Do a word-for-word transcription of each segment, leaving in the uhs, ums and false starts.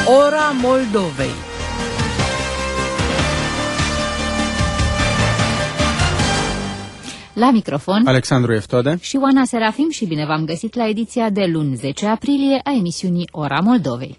Ora Moldovei. La microfon, Alexandru Eftode și Oana Serafim, și bine v-am găsit la ediția de luni zece aprilie a emisiunii Ora Moldovei.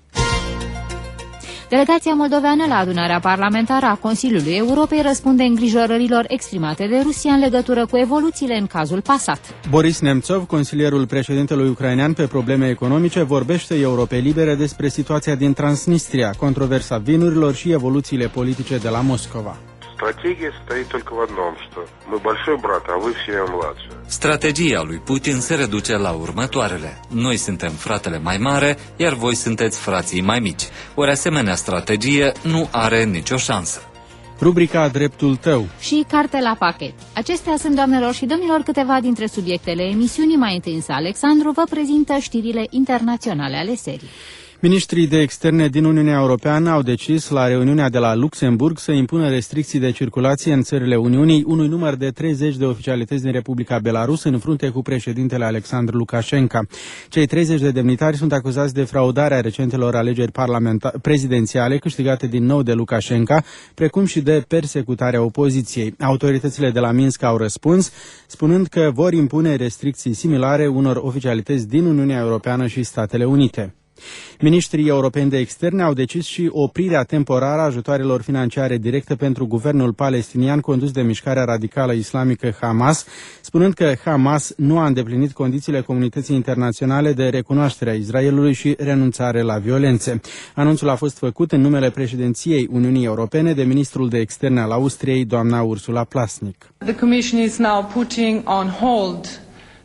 Delegația moldoveană la adunarea parlamentară a Consiliului Europei răspunde îngrijorărilor exprimate de Rusia în legătură cu evoluțiile în cazul Passat. Boris Nemțov, consilierul președintelui ucrainean pe probleme economice, vorbește Europei Libere despre situația din Transnistria, controversa vinurilor și evoluțiile politice de la Moscova. Стратегия стоит только в одном, что мы большой брат, а вы все младшие. Strategia lui Putin se reduce la următoarele. Noi suntem fratele mai mare, iar voi sunteți frații mai mici. Ori asemenea strategie nu are nicio șansă. Rubrica Dreptul tău și Carte la pachet. Acestea sunt, doamnelor și domnilor, câteva dintre subiectele emisiunii. Mai întâi însă Alexandru vă prezintă știrile internaționale ale serii. Ministrii de externe din Uniunea Europeană au decis la reuniunea de la Luxemburg să impună restricții de circulație în țările Uniunii unui număr de treizeci de oficialități din Republica Belarus în frunte cu președintele Alexandru Lukashenko. Cei treizeci de demnitari sunt acuzați de fraudarea recentelor alegeri prezidențiale câștigate din nou de Lukashenko, precum și de persecutarea opoziției. Autoritățile de la Minsk au răspuns, spunând că vor impune restricții similare unor oficialități din Uniunea Europeană și Statele Unite. Ministrii europeni de externe au decis și oprirea temporară a ajutoarelor financiare directe pentru guvernul palestinian condus de mișcarea radicală islamică Hamas, spunând că Hamas nu a îndeplinit condițiile comunității internaționale de recunoaștere a Israelului și renunțare la violențe. Anunțul a fost făcut în numele președinției Uniunii Europene de ministrul de externe al Austriei, doamna Ursula Plasnik. The Commission is now putting on hold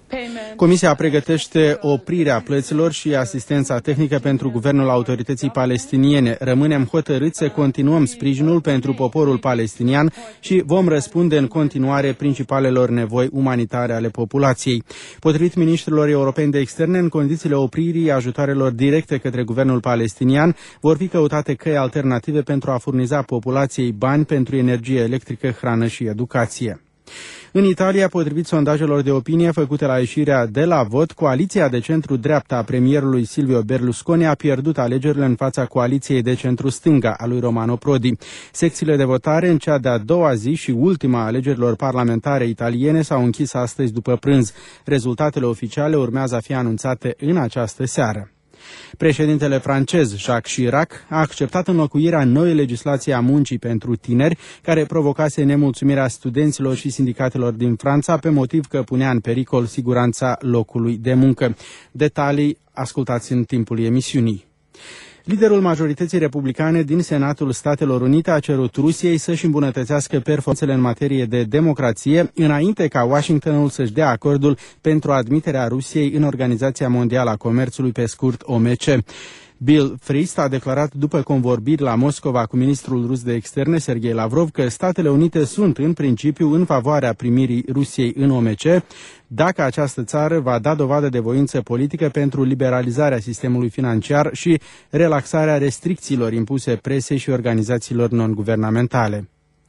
Comisia pregătește oprirea plăților și asistența tehnică pentru guvernul autorității palestiniene. Rămânem hotărâți să continuăm sprijinul pentru poporul palestinian și vom răspunde în continuare principalelor nevoi umanitare ale populației. Potrivit ministrilor europeni de externe, în condițiile opririi ajutoarelor directe către guvernul palestinian, vor fi căutate căi alternative pentru a furniza populației bani pentru energie electrică, hrană și educație. În Italia, potrivit sondajelor de opinie făcute la ieșirea de la vot, coaliția de centru-dreapta a premierului Silvio Berlusconi a pierdut alegerile în fața coaliției de centru-stânga a lui Romano Prodi. Secțiile de votare în cea de-a doua zi și ultima alegerilor parlamentare italiene s-au închis astăzi după prânz. Rezultatele oficiale urmează a fi anunțate în această seară. Președintele francez Jacques Chirac a acceptat înlocuirea noii legislații a muncii pentru tineri, care provocase nemulțumirea studenților și sindicatelor din Franța pe motiv că punea în pericol siguranța locului de muncă. Detalii ascultați în timpul emisiunii. Liderul majorității republicane din Senatul Statelor Unite a cerut Rusiei să-și îmbunătățească performanțele în materie de democrație, înainte ca Washingtonul să-și dea acordul pentru admiterea Rusiei în Organizația Mondială a Comerțului, pe scurt O M C. Bill Frist a declarat după convorbiri la Moscova cu ministrul rus de externe, Sergei Lavrov, că Statele Unite sunt în principiu în favoarea primirii Rusiei în O M C, dacă această țară va da dovadă de voință politică pentru liberalizarea sistemului financiar și relaxarea restricțiilor impuse presei și organizațiilor non-guvernamentale.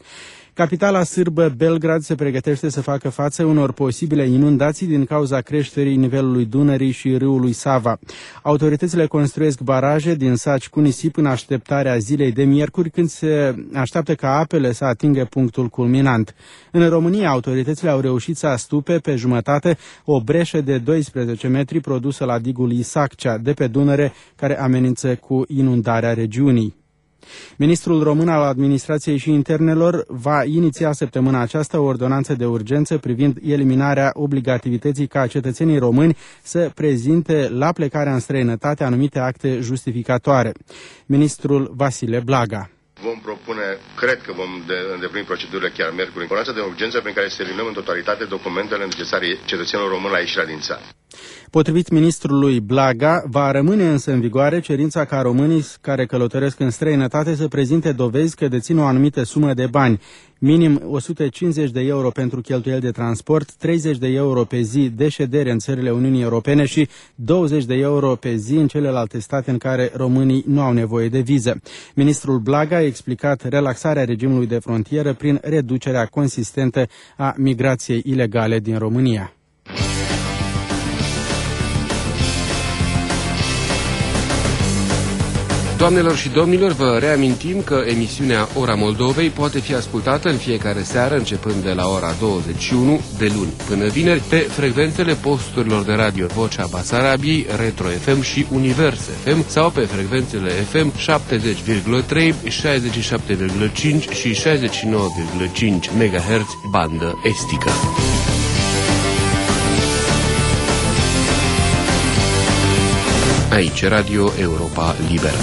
Capitala sârbă, Belgrad, se pregătește să facă față unor posibile inundații din cauza creșterii nivelului Dunării și râului Sava. Autoritățile construiesc baraje din saci cu nisip în așteptarea zilei de miercuri, când se așteaptă ca apele să atingă punctul culminant. În România, autoritățile au reușit să astupe pe jumătate o breșă de doisprezece metri produsă la digul Isaccea de pe Dunăre, care amenință cu inundarea regiunii. Ministrul român al Administrației și Internelor va iniția săptămâna aceasta o ordonanță de urgență privind eliminarea obligativității ca cetățenii români să prezinte la plecarea în străinătate anumite acte justificatoare. Ministrul Vasile Blaga. Vom propune, cred că vom îndeplini procedurile chiar miercuri, ordonanța de urgență prin care să eliminăm în totalitate documentele necesare cetățenilor români la ieșirea din țară. Potrivit ministrului Blaga, va rămâne însă în vigoare cerința ca românii care călătoresc în străinătate să prezinte dovezi că dețin o anumită sumă de bani, minim o sută cincizeci de euro pentru cheltuieli de transport, treizeci de euro pe zi de ședere în țările Uniunii Europene și douăzeci de euro pe zi în celelalte state în care românii nu au nevoie de viză. Ministrul Blaga a explicat relaxarea regimului de frontieră prin reducerea consistentă a migrației ilegale din România. Doamnelor și domnilor, vă reamintim că emisiunea Ora Moldovei poate fi ascultată în fiecare seară, începând de la ora douăzeci și unu, de luni până vineri, pe frecvențele posturilor de radio Vocea Basarabiei, Retro F M și Univers F M sau pe frecvențele F M șaptezeci virgulă trei, șaizeci și șapte virgulă cinci și șaizeci și nouă virgulă cinci megahertz bandă estică. Aici, Radio Europa Liberă.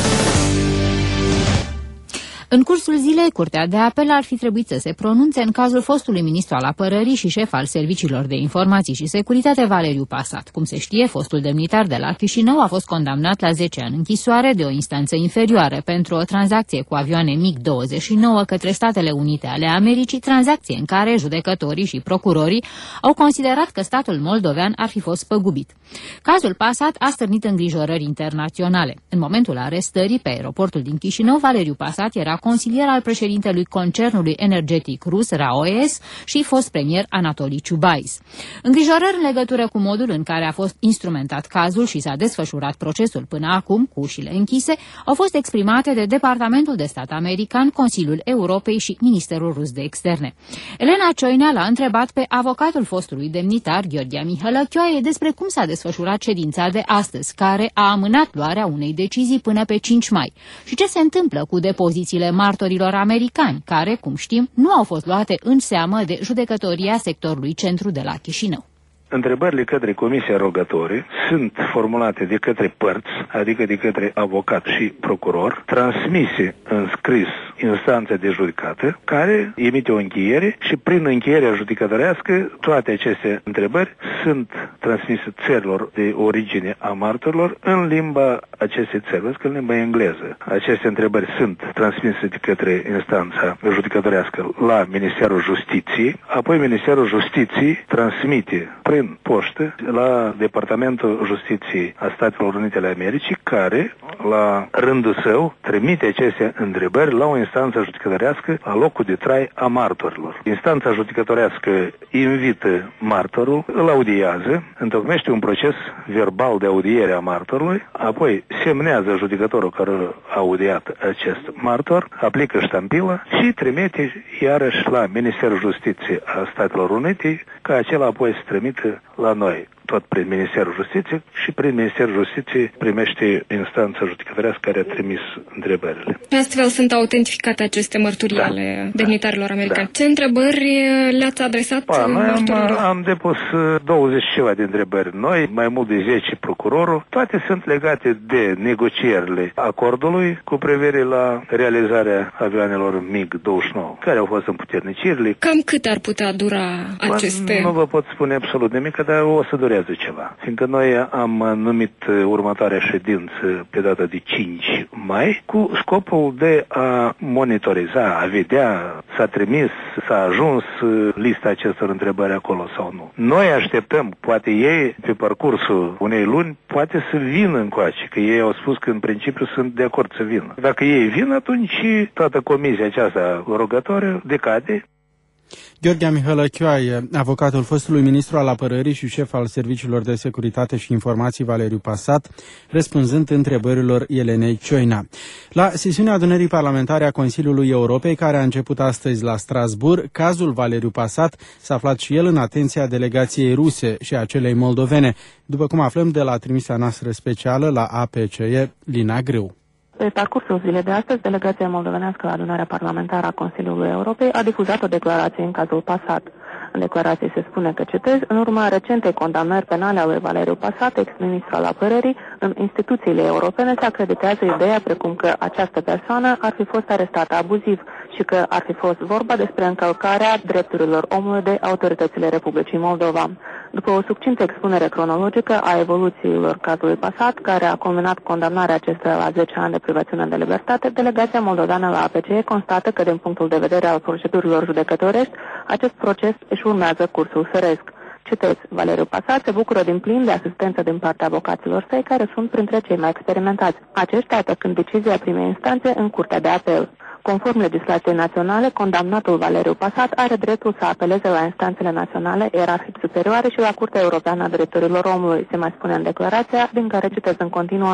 În cursul zilei, Curtea de Apel ar fi trebuit să se pronunțe în cazul fostului ministru al apărării și șef al serviciilor de informații și securitate Valeriu Pasat. Cum se știe, fostul demnitar de la Chișinău a fost condamnat la zece ani închisoare de o instanță inferioară pentru o tranzacție cu avioane MiG douăzeci și nouă către Statele Unite ale Americii, tranzacție în care judecătorii și procurorii au considerat că statul moldovean ar fi fost păgubit. Cazul Pasat a stârnit îngrijorări internaționale. În momentul arestării pe aeroportul din Chișinău, Valeriu Pasat era consilier al președintelui concernului energetic rus Raoes și fost premier Anatolii Ciubais. Îngrijorări în legătură cu modul în care a fost instrumentat cazul și s-a desfășurat procesul până acum, cu ușile închise, au fost exprimate de Departamentul de Stat American, Consiliul Europei și Ministerul Rus de Externe. Elena Cioinea l-a întrebat pe avocatul fostului demnitar, Gheorghe Mihălăchioaie, despre cum s-a desfășurat ședința de astăzi, care a amânat luarea unei decizii până pe cinci mai, și ce se întâmplă cu depozițiile martorilor americani, care, cum știm, nu au fost luate în seamă de judecătoria sectorului centru de la Chișinău. Întrebările către comisia rogatorie sunt formulate de către părți, adică de către avocat și procuror, transmise în scris instanțe de judecată, care emite o încheiere și prin încheierea judecătorească toate aceste întrebări sunt transmise țărilor de origine a martorilor în limba acestei țări, în limba engleză. Aceste întrebări sunt transmise de către instanța judecătorească la Ministerul Justiției, apoi Ministerul Justiției transmite prin poștă la Departamentul Justiției a Statelor Unite ale Americii, care, la rândul său, trimite aceste întrebări la o instanță judecătorească la locul de trai a martorilor. Instanța judecătorească invită martorul, îl audiază, întocmește un proces verbal de audiere a martorului, apoi semnează judecătorul care a audiat acest martor, aplică ștampila și trimite iarăși la Ministerul Justiției a Statelor Unite, ca acela apoi să trimite la noi, tot prin Ministerul Justiției, și prin Ministerul Justiției primește instanța judecătorească care a trimis întrebările. Astfel sunt autentificate aceste mărturii da, ale demnitarilor da, americani. Da. Ce întrebări le-ați adresat pa, martorilor? Am, am depus douăzeci ceva de întrebări noi, mai mult de zece procurorul. Toate sunt legate de negocierile acordului cu privire la realizarea avioanelor MiG douăzeci și nouă, care au fost împuternicirile. Cam cât ar putea dura aceste... Nu vă pot spune absolut nimic, dar o să durează ceva. Fiindcă noi am numit următoarea ședință pe data de cinci mai cu scopul de a monitoriza, a vedea s-a trimis, s-a ajuns lista acestor întrebări acolo sau nu. Noi așteptăm, poate ei pe parcursul unei luni, poate să vină încoace, că ei au spus că în principiu sunt de acord să vină. Dacă ei vin, atunci toată comisia aceasta rogatorie decade. Gheorghe Mihălăchioaie, avocatul fostului ministru al apărării și șef al serviciilor de securitate și informații Valeriu Pasat, răspunzând întrebărilor Elenei Cioina. La sesiunea adunării parlamentare a Consiliului Europei, care a început astăzi la Strasbourg, cazul Valeriu Pasat s-a aflat și el în atenția delegației ruse și a celei moldovene, după cum aflăm de la trimisia noastră specială la A P C E, Lina Grâu. Pe parcursul zilei de astăzi, delegația moldovenească la adunarea parlamentară a Consiliului Europei a difuzat o declarație în cazul Pasat. În declarație se spune că, citez, în urma recentei condamnări penale a lui Valeriu Pasat, ex-ministru al apărării, în instituțiile europene se acreditează ideea precum că această persoană ar fi fost arestată abuziv și că ar fi fost vorba despre încălcarea drepturilor omului de autoritățile Republicii Moldova. După o succintă expunere cronologică a evoluțiilor cazului Pasat, care a culminat condamnarea acestuia la zece ani de privațiune de libertate, delegația moldoveană la A P C E constată că, din punctul de vedere al procedurilor judecătorești, acest proces își urmează cursul firesc. Citez, Valeriu Pasat se bucură din plin de asistență din partea avocaților săi, care sunt printre cei mai experimentați. Aceștia atacând decizia primei instanțe în Curtea de Apel. Conform legislației naționale, condamnatul Valeriu Pasat are dreptul să apeleze la instanțele naționale, ierarhic superioare și la Curtea Europeană a Drepturilor Omului, se mai spune în declarația, din care citez în continuare.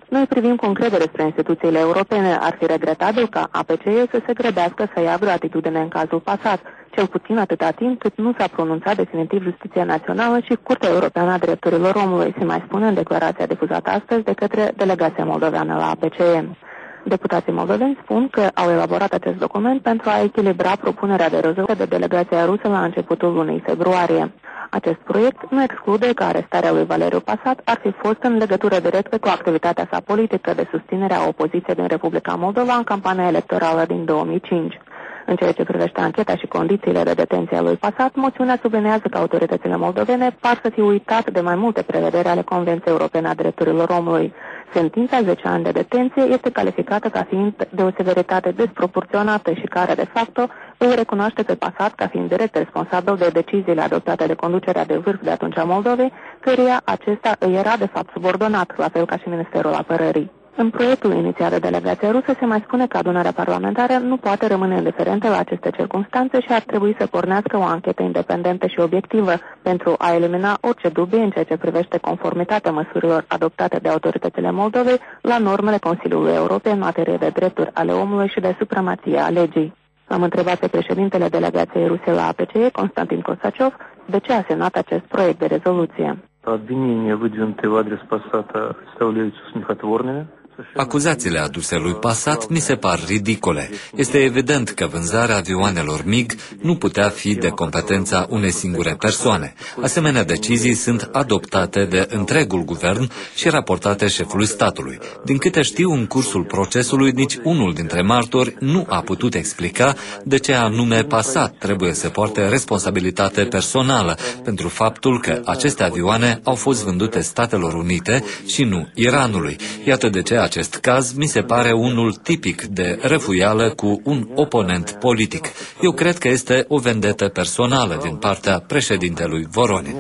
Noi privim cu încredere spre instituțiile europene. Ar fi regretabil ca A P C E să se grăbească să ia vreo atitudine în cazul pasat, cel puțin atâta timp cât nu s-a pronunțat definitiv Justiția Națională și Curtea Europeană a Drepturilor Omului, se mai spune în declarația difuzată astăzi de către delegația moldoveană la A P C E. Deputații moldoveni spun că au elaborat acest document pentru a echilibra propunerea de rezoluție de delegația rusă la începutul lunii februarie. Acest proiect nu exclude că arestarea lui Valeriu Pasat ar fi fost în legătură directă cu activitatea sa politică de susținere a opoziției din Republica Moldova în campania electorală din două mii cinci. În ceea ce privește ancheta și condițiile de detenție a lui Pasat, moțiunea sublinează că autoritățile moldovene par să fi uitat de mai multe prevederi ale Convenției Europene a Drepturilor Omului. Sentința zece ani de detenție este calificată ca fiind de o severitate desproporționată și care, de fapt, îl recunoaște pe Pasat ca fiind direct responsabil de deciziile adoptate de conducerea de vârf de atunci a Moldovei, căreia acesta îi era, de fapt, subordonat, la fel ca și Ministerul Apărării. În proiectul inițiat de delegația rusă se mai spune că adunarea parlamentară nu poate rămâne indiferentă la aceste circunstanțe și ar trebui să pornească o anchetă independentă și obiectivă pentru a elimina orice dubii în ceea ce privește conformitatea măsurilor adoptate de autoritățile Moldovei la normele Consiliului Europei în materie de drepturi ale omului și de supremație a legii. Am întrebat pe președintele delegației ruse la A P C E, Constantin Kosaciov, de ce a semnat acest proiect de rezoluție. Обвинения, выдвинутые в адрес Пассата, представляются смехотворными. Acuzațiile aduse lui Pasat mi se par ridicole. Este evident că vânzarea avioanelor MiG nu putea fi de competența unei singure persoane. Asemenea decizii sunt adoptate de întregul guvern și raportate șefului statului. Din câte știu, în cursul procesului, nici unul dintre martori nu a putut explica de ce anume Pasat trebuie să poarte responsabilitate personală pentru faptul că aceste avioane au fost vândute Statelor Unite și nu Iranului. Iată de ce acest caz mi se pare unul tipic de refuială cu un oponent politic. Eu cred că este o vendetă personală din partea președintelui Voronin.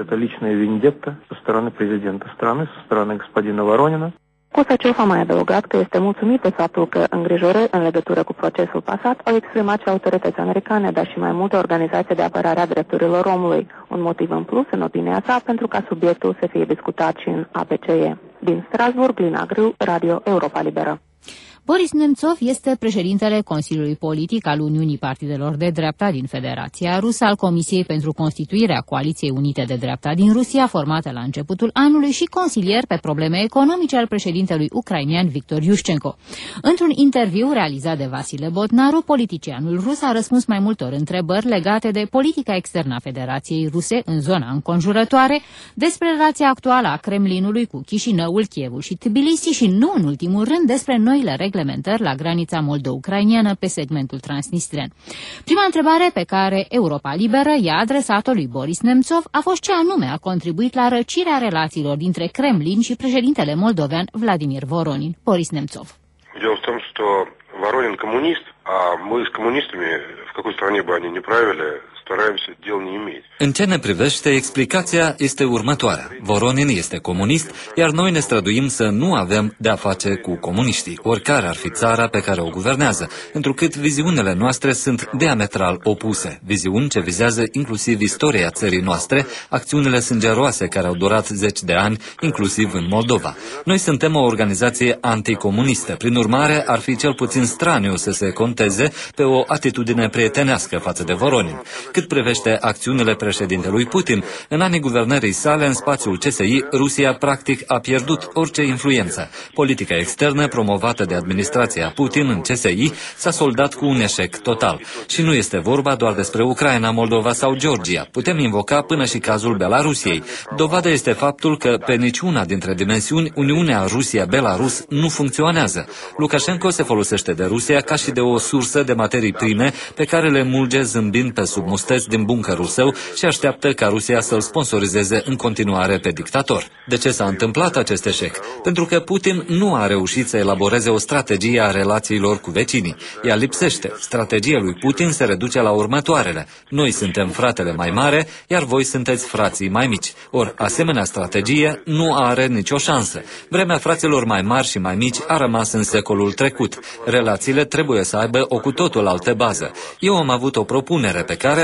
Kosaciov a mai adăugat că este mulțumit de faptul că îngrijorări în legătură cu procesul Pasat au exprimat și autorități americane, dar și mai multe organizații de apărare a drepturilor omului. Un motiv în plus, în opinia sa, pentru ca subiectul să fie discutat și în A P C E. Din Strasbourg, Lina Grâu, Radio Europa Liberă. Boris Nemțov este președintele Consiliului Politic al Uniunii Partidelor de Dreapta din Federația Rusă, al Comisiei pentru Constituirea Coaliției Unite de Dreapta din Rusia, formată la începutul anului, și consilier pe probleme economice al președintelui ucrainian Victor Yushchenko. Într-un interviu realizat de Vasile Botnaru, politicianul rus a răspuns mai multor întrebări legate de politica externă a Federației Ruse în zona înconjurătoare, despre relația actuală a Kremlinului cu Chișinăul, Kievul și Tbilisi și, nu în ultimul rând, despre noile reglementări la granița moldo-ucrainiană pe segmentul transnistrian. Prima întrebare pe care Europa Liberă i-a adresat-o lui Boris Nemțov a fost ce anume a contribuit la răcirea relațiilor dintre Kremlin și președintele moldovean Vladimir Voronin. Boris Nemțov. Дело в том, что Воронин коммунист, а мы с коммунистами, в какой стране бы они ни правили, стараемся дел не иметь. În ce ne privește, explicația este următoarea. Voronin este comunist, iar noi ne străduim să nu avem de-a face cu comuniștii, oricare ar fi țara pe care o guvernează, întrucât viziunile noastre sunt diametral opuse, viziuni ce vizează inclusiv istoria țării noastre, acțiunile sângeroase care au durat zeci de ani, inclusiv în Moldova. Noi suntem o organizație anticomunistă, prin urmare ar fi cel puțin straniu să se conteze pe o atitudine prietenească față de Voronin. Cât privește acțiunile președintelui Putin, în anii guvernării sale în spațiul C S I, Rusia practic a pierdut orice influență. Politica externă promovată de administrația Putin în C S I s-a soldat cu un eșec total. Și nu este vorba doar despre Ucraina, Moldova sau Georgia. Putem invoca până și cazul Belarusiei. Dovadă este faptul că pe niciuna dintre dimensiuni Uniunea Rusia-Belarus nu funcționează. Lukashenko se folosește de Rusia ca și de o sursă de materii prime pe care le mulge zâmbind pe sub mustăți din buncărul său și așteaptă ca Rusia să-l sponsorizeze în continuare pe dictator. De ce s-a întâmplat acest eșec? Pentru că Putin nu a reușit să elaboreze o strategie a relațiilor cu vecinii. Ea lipsește. Strategia lui Putin se reduce la următoarele. Noi suntem fratele mai mare, iar voi sunteți frații mai mici. Ori asemenea strategie nu are nicio șansă. Vremea fraților mai mari și mai mici a rămas în secolul trecut. Relațiile trebuie să aibă o cu totul altă bază. Eu am avut o propunere pe care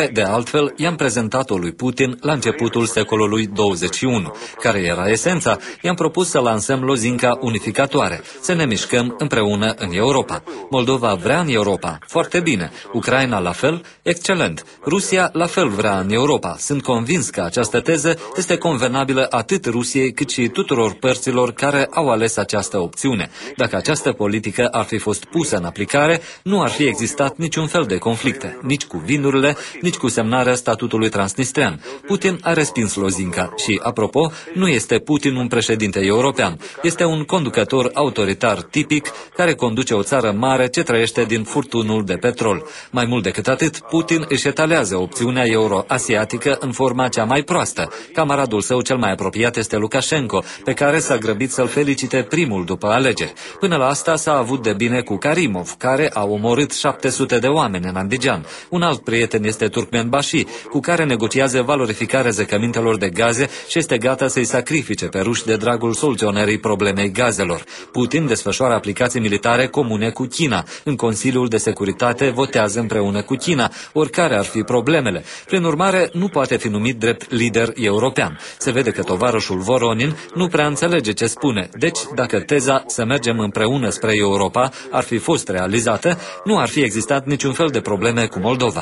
care, de altfel, i-am prezentat-o lui Putin la începutul secolului douăzeci și unu. Care era esența? I-am propus să lansăm lozinca unificatoare, să ne mișcăm împreună în Europa. Moldova vrea în Europa, foarte bine. Ucraina la fel, excelent. Rusia la fel vrea în Europa. Sunt convins că această teză este convenabilă atât Rusiei cât și tuturor părților care au ales această opțiune. Dacă această politică ar fi fost pusă în aplicare, nu ar fi existat niciun fel de conflicte, nici cu vinurile, nici cu semnarea statutului transnistrian. Putin a respins lozinca și, apropo, nu este Putin un președinte european. Este un conducător autoritar tipic care conduce o țară mare ce trăiește din furtunul de petrol. Mai mult decât atât, Putin își etalează opțiunea euro-asiatică în forma cea mai proastă. Camaradul său cel mai apropiat este Lukashenko, pe care s-a grăbit să-l felicite primul după alegeri. Până la asta s-a avut de bine cu Karimov, care a omorât șapte sute de oameni în Andijan. Un alt prieten este Turkmenbashi, cu care negociază valorificarea zăcămintelor de gaze și este gata să-i sacrifice pe ruși de dragul soluționării problemei gazelor. Putin desfășoară aplicații militare comune cu China. În Consiliul de Securitate votează împreună cu China, oricare ar fi problemele. Prin urmare, nu poate fi numit drept lider european. Se vede că tovarășul Voronin nu prea înțelege ce spune. Deci, dacă teza să mergem împreună spre Europa ar fi fost realizată, nu ar fi existat niciun fel de probleme cu Moldova.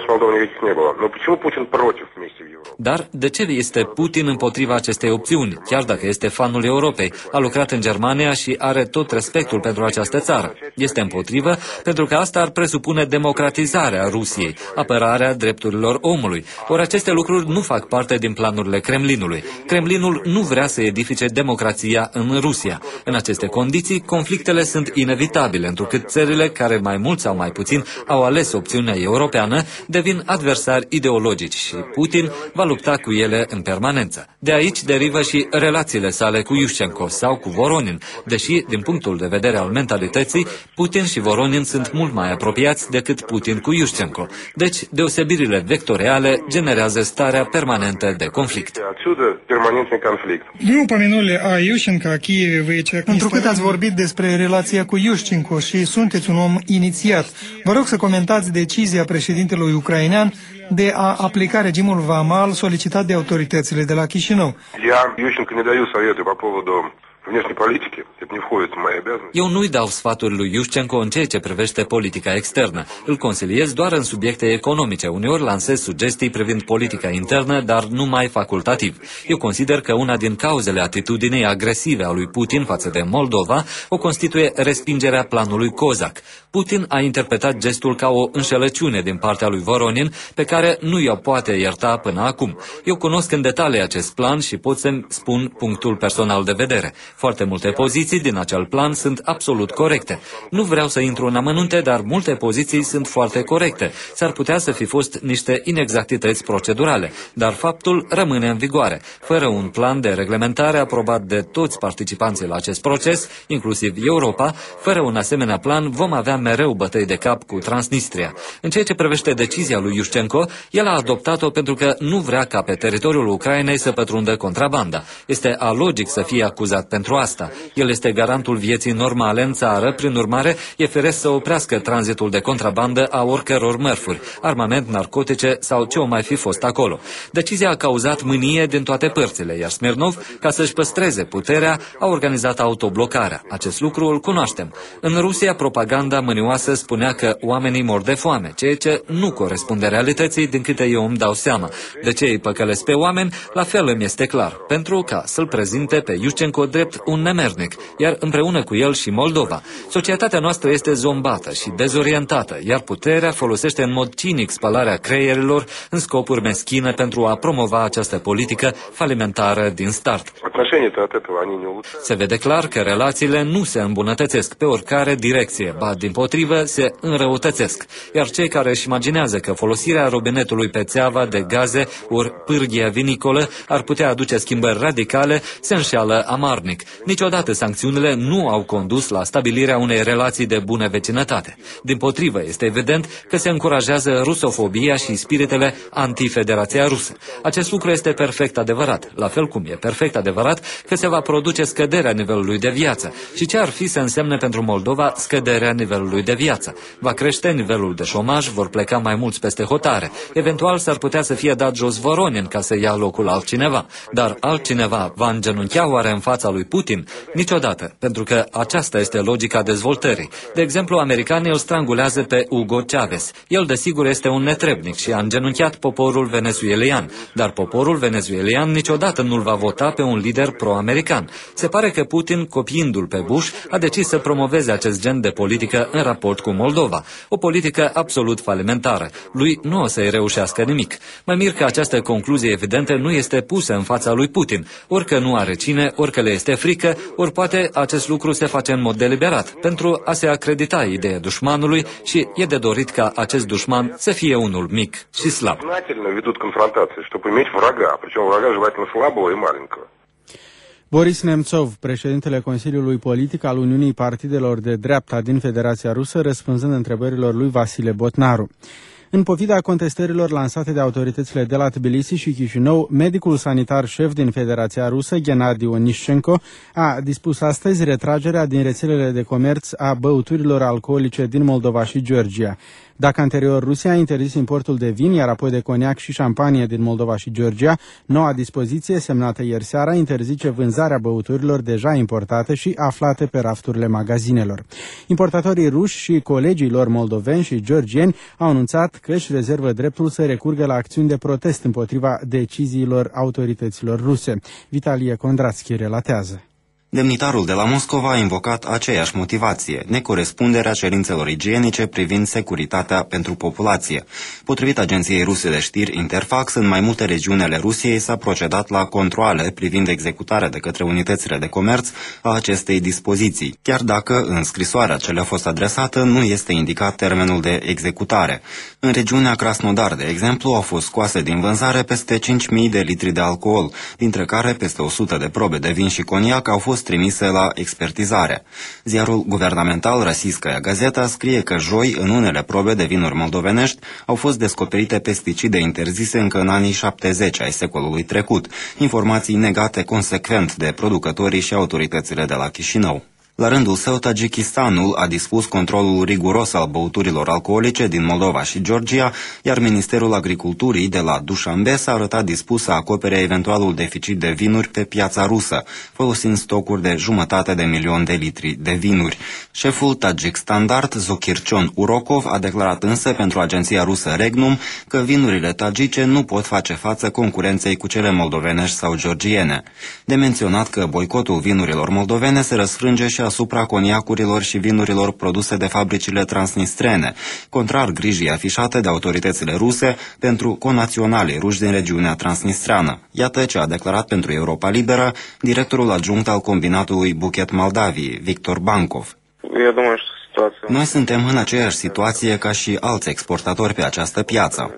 Dar de ce este Putin împotriva acestei opțiuni, chiar dacă este fanul Europei, a lucrat în Germania și are tot respectul pentru această țară? Este împotrivă pentru că asta ar presupune democratizarea Rusiei, apărarea drepturilor omului. Ori aceste lucruri nu fac parte din planurile Kremlinului. Kremlinul nu vrea să edifice democrația în Rusia. În aceste condiții, conflictele sunt inevitabile, întrucât țările care mai mult sau mai puțin au ales opțiunea europeană devin adversari ideologici și Putin va lupta cu ele în permanență. De aici derivă și relațiile sale cu Yushchenko sau cu Voronin, deși, din punctul de vedere al mentalității, Putin și Voronin sunt mult mai apropiați decât Putin cu Yushchenko. Deci, deosebirile vectoriale generează starea permanentă de conflict. Întrucât ați vorbit despre relația cu Yushchenko și sunteți un om inițiat, vă rog să comentați decizia președintelui ucrainean de a aplica regimul vamal solicitat de autoritățile de la Chișinău. Eu nu-i dau sfaturi lui Yushchenko în ceea ce privește politica externă. Îl consiliez doar în subiecte economice. Uneori lansez sugestii privind politica internă, dar numai facultativ. Eu consider că una din cauzele atitudinii agresive a lui Putin față de Moldova o constituie respingerea planului Kozak. Putin a interpretat gestul ca o înșelăciune din partea lui Voronin, pe care nu i-o poate ierta până acum. Eu cunosc în detalii acest plan și pot să-mi spun punctul personal de vedere. Foarte multe poziții din acel plan sunt absolut corecte. Nu vreau să intru în amănunte, dar multe poziții sunt foarte corecte. S-ar putea să fi fost niște inexactități procedurale, dar faptul rămâne în vigoare. Fără un plan de reglementare aprobat de toți participanții la acest proces, inclusiv Europa, fără un asemenea plan vom avea mereu bătăi de cap cu Transnistria. În ceea ce privește decizia lui Yushchenko, el a adoptat-o pentru că nu vrea ca pe teritoriul Ucrainei să pătrundă contrabanda. Este alogic să fie acuzat pentru asta. El este garantul vieții normale în țară, prin urmare, e firesc să oprească tranzitul de contrabandă a oricăror mărfuri, armament, narcotice sau ce o mai fi fost acolo. Decizia a cauzat mânie din toate părțile, iar Smirnov, ca să-și păstreze puterea, a organizat autoblocarea. Acest lucru îl cunoaștem. În Rusia, propaganda mânioasă spunea că oamenii mor de foame, ceea ce nu corespunde realității, din câte eu îmi dau seama. De ce îi păcălesc pe oameni, la fel îmi este clar, pentru ca să-l prezinte pe Yushchenko drept un nemernic, iar împreună cu el și Moldova. Societatea noastră este zombată și dezorientată, iar puterea folosește în mod cinic spălarea creierilor în scopuri meschine pentru a promova această politică falimentară din start. Se vede clar că relațiile nu se îmbunătățesc pe oricare direcție, ba dimpotrivă se înrăutățesc, iar cei care își imaginează că folosirea robinetului pe țeava de gaze ori pârghia vinicolă ar putea aduce schimbări radicale se înșeală amarnic. niciodată sancțiunile nu au condus la stabilirea unei relații de bună vecinătate. Dimpotrivă, este evident că se încurajează rusofobia și spiritele anti-Federația Rusă. Acest lucru este perfect adevărat, la fel cum e perfect adevărat că se va produce scăderea nivelului de viață. Și ce ar fi să însemne pentru Moldova scăderea nivelului de viață? Va crește nivelul de șomaj, vor pleca mai mulți peste hotare. Eventual s-ar putea să fie dat jos Voronin ca să ia locul altcineva. Dar altcineva va îngenunchea oare în fața lui Putin? Niciodată, pentru că aceasta este logica dezvoltării. De exemplu, americanii îl strangulează pe Hugo Chavez. El, desigur, este un netrebnic și a îngenunchiat poporul venezuelian. Dar poporul venezuelian niciodată nu-l va vota pe un lider pro-american. Se pare că Putin, copiindu-l pe Bush, a decis să promoveze acest gen de politică în raport cu Moldova. O politică absolut falimentară. Lui nu o să-i reușească nimic. Mă mir că această concluzie evidentă nu este pusă în fața lui Putin. Orică nu are cine, orică le este frică, ori poate acest lucru se face în mod deliberat, pentru a se acredita ideea dușmanului și e de dorit ca acest dușman să fie unul mic și slab. Boris Nemțov, președintele Consiliului Politic al Uniunii Partidelor de Dreapta din Federația Rusă, răspunzând întrebărilor lui Vasile Botnaru. În pofida contestărilor lansate de autoritățile de la Tbilisi și Chișinău, medicul sanitar șef din Federația Rusă, Gennady Onischenko, a dispus astăzi retragerea din rețelele de comerț a băuturilor alcoolice din Moldova și Georgia. Dacă anterior Rusia a interzis importul de vin, iar apoi de coniac și șampanie din Moldova și Georgia, noua dispoziție, semnată ieri seara, interzice vânzarea băuturilor deja importate și aflate pe rafturile magazinelor. Importatorii ruși și colegii lor moldoveni și georgieni au anunțat că își rezervă dreptul să recurgă la acțiuni de protest împotriva deciziilor autorităților ruse. Vitalie Kondratsky relatează. Demnitarul de la Moscova a invocat aceeași motivație, necorespunderea cerințelor igienice privind securitatea pentru populație. Potrivit agenției ruse de știri Interfax, în mai multe regiuni ale Rusiei s-a procedat la controale privind executarea de către unitățile de comerț a acestei dispoziții, chiar dacă în scrisoarea ce le-a fost adresată nu este indicat termenul de executare. În regiunea Krasnodar, de exemplu, au fost scoase din vânzare peste cinci mii de litri de alcool, dintre care peste o sută de probe de vin și coniac au fost trimise la expertizare. Ziarul guvernamental Rossiyskaya Gazeta scrie că joi, în unele probe de vinuri moldovenești, au fost descoperite pesticide interzise încă în anii șaptezeci ai secolului trecut, informații negate consecvent de producătorii și autoritățile de la Chișinău. La rândul său, Tajikistanul a dispus controlul riguros al băuturilor alcoolice din Moldova și Georgia, iar Ministerul Agriculturii de la Dușanbe s-a arătat dispus să acopere eventualul deficit de vinuri pe piața rusă, folosind stocuri de jumătate de milion de litri de vinuri. Șeful Tajik Standard, Zokirchon Urokov, a declarat însă pentru agenția rusă Regnum că vinurile tagice nu pot face față concurenței cu cele moldovenești sau georgiene. De menționat că boicotul vinurilor moldovene se răsfrânge și asupra coniacurilor și vinurilor produse de fabricile transnistrene, contrar grijii afișate de autoritățile ruse pentru conaționalii ruși din regiunea transnistreană. Iată ce a declarat pentru Europa Liberă directorul adjunct al combinatului Buchet Moldavii, Victor Bankov. Noi suntem în aceeași situație ca și alți exportatori pe această piață.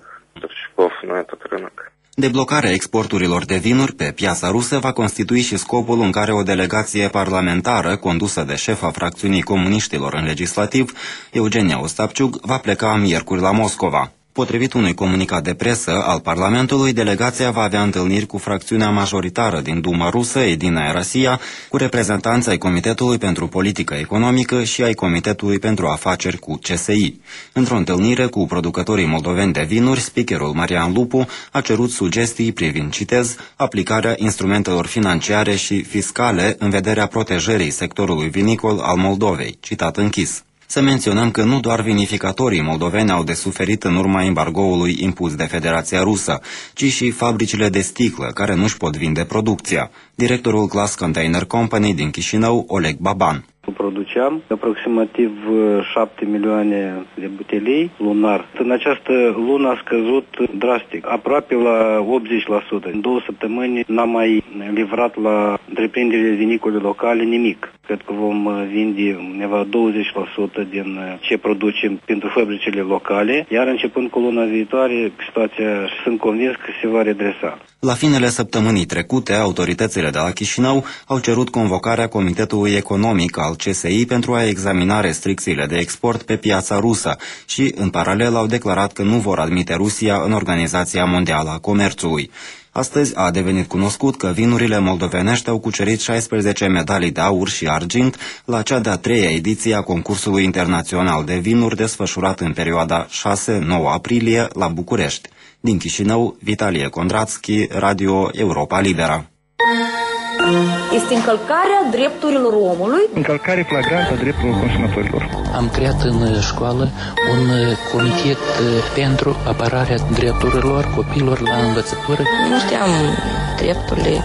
Deblocarea exporturilor de vinuri pe piața rusă va constitui și scopul în care o delegație parlamentară condusă de șefa fracțiunii comuniștilor în legislativ, Eugenia Ostapciuc, va pleca miercuri la Moscova. Potrivit unui comunicat de presă al Parlamentului, delegația va avea întâlniri cu fracțiunea majoritară din Duma rusă, Edinaya Rossiya, cu reprezentanți ai Comitetului pentru Politică Economică și ai Comitetului pentru Afaceri cu C S I. Într-o întâlnire cu producătorii moldoveni de vinuri, speakerul Marian Lupu a cerut sugestii privind, citez, aplicarea instrumentelor financiare și fiscale în vederea protejării sectorului vinicol al Moldovei, citat închis. Să menționăm că nu doar vinificatorii moldoveni au de suferit în urma embargoului impus de Federația Rusă, ci și fabricile de sticlă, care nu-și pot vinde producția. Directorul Glass Container Company din Chișinău, Oleg Baban. Produceam aproximativ șapte milioane de butelii lunar. În această lună a scăzut drastic, aproape la optzeci la sută. În două săptămâni n-am mai livrat la întreprinderile vinicole locale nimic. Cred că vom vinde undeva douăzeci la sută din ce producem pentru fabricile locale, iar începând cu luna viitoare, situația sunt convins că se va redresa. La finele săptămânii trecute, autoritățile de la Chișinău au cerut convocarea Comitetului Economic al C S I pentru a examina restricțiile de export pe piața rusă și, în paralel, au declarat că nu vor admite Rusia în Organizația Mondială a Comerțului. Astăzi a devenit cunoscut că vinurile moldovenești au cucerit șaisprezece medalii de aur și argint la cea de-a treia ediție a concursului internațional de vinuri desfășurat în perioada șase nouă aprilie la București. Din Chișinău, Vitalie Condratski, Radio Europa Liberă. Este încălcarea drepturilor omului. Încălcare flagrantă a drepturilor consumatorilor. Am creat în școală un comitet pentru apărarea drepturilor copiilor la învățătură. Nu știam drepturile.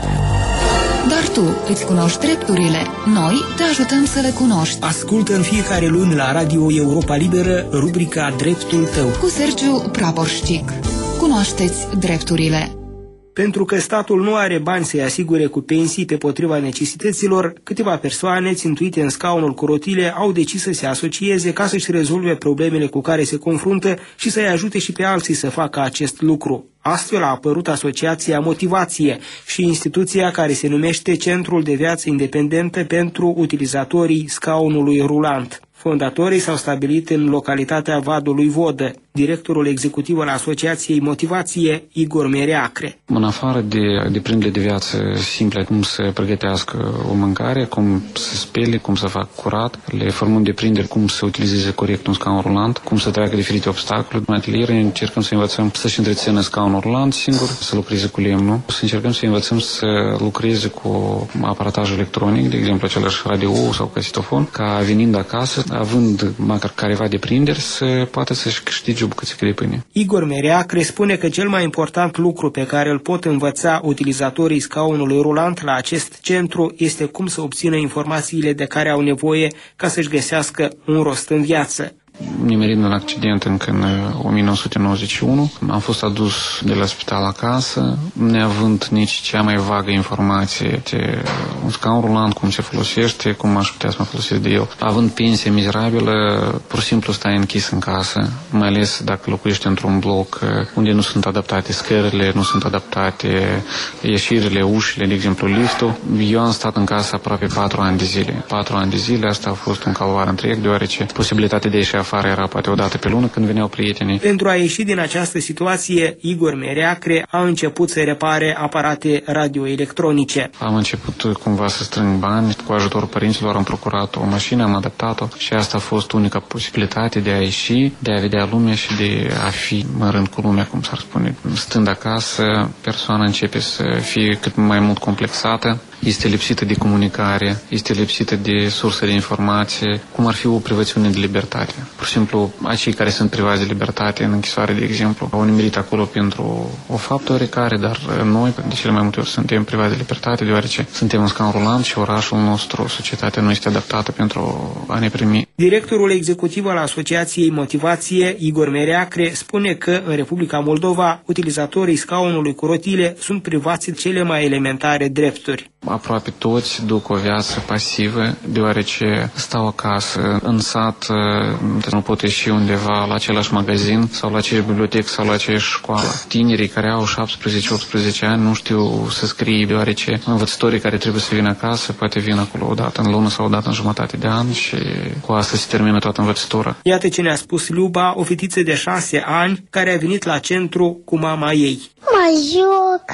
Dar tu îți cunoști drepturile. Noi te ajutăm să le cunoști. Ascultă în fiecare luni la Radio Europa Liberă rubrica Dreptul tău cu Sergiu Praporșcic. Cunoașteți drepturile. Pentru că statul nu are bani să-i asigure cu pensii pe potriva necesităților, câteva persoane țintuite în scaunul cu rotile au decis să se asocieze ca să-și rezolve problemele cu care se confruntă și să-i ajute și pe alții să facă acest lucru. Astfel a apărut Asociația Motivație și instituția care se numește Centrul de Viață Independentă pentru utilizatorii scaunului rulant. Fondatorii s-au stabilit în localitatea Vadului Vodă. Directorul executiv al Asociației Motivație, Igor Mereacre. În afară de deprindere de viață simple, cum să pregătească o mâncare, cum să spele, cum să facă curat, le formăm deprinderi cum să utilizeze corect un scaun rulant, cum să treacă diferite obstacole. În atelier încercăm să învățăm să-și întrețină scaunul rulant singur, să lucreze cu lemnul, să încercăm să învățăm să lucreze cu aparataj electronic, de exemplu același radio sau casetofon, ca venind acasă, având măcar careva deprinderi, să poată să-și câștige o bucățică de pâine. Igor Mereacre spune că cel mai important lucru pe care îl pot învăța utilizatorii scaunului rulant la acest centru este cum să obțină informațiile de care au nevoie ca să-și găsească un rost în viață. Nimerind un accident încă în o mie nouă sute nouăzeci și unu, am fost adus de la spital acasă, neavând nici cea mai vagă informație de un scaun rulant, cum se folosește, cum aș putea să mă folosesc de el. Având pensie mizerabilă, pur și simplu stai închis în casă, mai ales dacă locuiești într-un bloc unde nu sunt adaptate scările, nu sunt adaptate ieșirile, ușile, de exemplu liftul. Eu am stat în casă aproape patru ani de zile. Patru ani de zile, asta a fost un calvar întreg, deoarece posibilitatea de a ieși afară era poate o dată pe lună când veneau prietenii. Pentru a ieși din această situație, Igor Mereacre a început să repare aparate radioelectronice. Am început cumva să strâng bani, cu ajutorul părinților am procurat o mașină, am adaptat-o și asta a fost unica posibilitate de a ieși, de a vedea lumea și de a fi în rând cu lumea, cum s-ar spune. Stând acasă, persoana începe să fie cât mai mult complexată, este lipsită de comunicare, este lipsită de surse de informație, cum ar fi o privațiune de libertate. Pur și simplu, acei care sunt privați de libertate în închisoare, de exemplu, au nimerit acolo pentru o faptă oricare, dar noi, de cele mai multe ori, suntem privați de libertate, deoarece suntem în scaun rulant și orașul nostru, societatea nu este adaptată pentru a ne primi. Directorul executiv al Asociației Motivație, Igor Mereacre, spune că în Republica Moldova, utilizatorii scaunului cu rotile sunt privați de cele mai elementare drepturi. Aproape toți duc o viață pasivă, deoarece stau acasă, în sat, nu pot ieși undeva la același magazin sau la aceeași bibliotecă sau la aceeași școală. Tinerii care au șaptesprezece optsprezece ani nu știu să scrie, deoarece învățătorii care trebuie să vină acasă poate vin acolo o dată în lună sau o dată în jumătate de an și cu asta se termină toată învățătura. Iată ce ne-a spus Luba, o fetiță de șase ani care a venit la centru cu mama ei. Mă joc,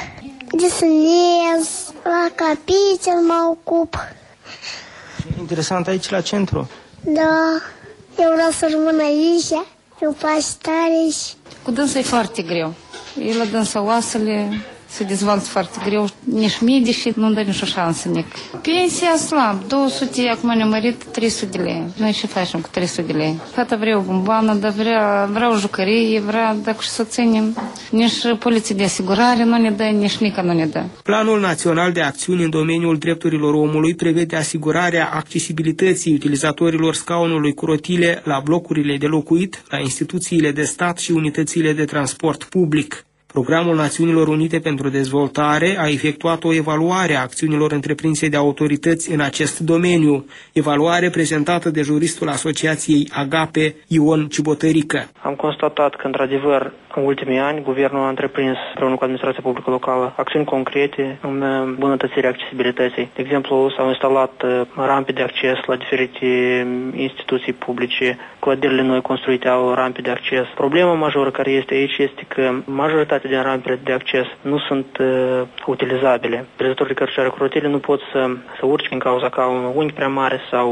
desenez, la capitol mă ocup. Interesant aici la centru. Da, eu vreau să rămân aici, eu fac tare și... Cu dânsa e foarte greu. E la dânsa oasele se dezvoltă foarte greu. Nici medici nu dă nicio șansă nic. Pensia slab, două sute, acum ne-a mărit trei sute de lei. Noi ce facem cu trei sute de lei? Fata vrea o bomboană, dar vrea, vrea o jucărie, vrea, dacă și să ținem. Nici poliție de asigurare nu ne dă, nici nica nu ne dă. Planul Național de Acțiuni în domeniul drepturilor omului prevede asigurarea accesibilității utilizatorilor scaunului cu rotile la blocurile de locuit, la instituțiile de stat și unitățile de transport public. Programul Națiunilor Unite pentru Dezvoltare a efectuat o evaluare a acțiunilor întreprinse de autorități în acest domeniu, evaluare prezentată de juristul Asociației Agape, Ion Cibotărică. Am constatat că, într-adevăr, în ultimii ani, guvernul a întreprins, împreună cu administrația publică locală, acțiuni concrete în îmbunătățirea accesibilității. De exemplu, s-au instalat rampe de acces la diferite instituții publice, clădirile noi construite au rampe de acces. Problema majoră care este aici este că majoritatea din rampele de acces nu sunt uh, utilizabile. Prezătorii de cărăcioare cu rotile nu pot să, să urce din cauza că au un unghi prea mare sau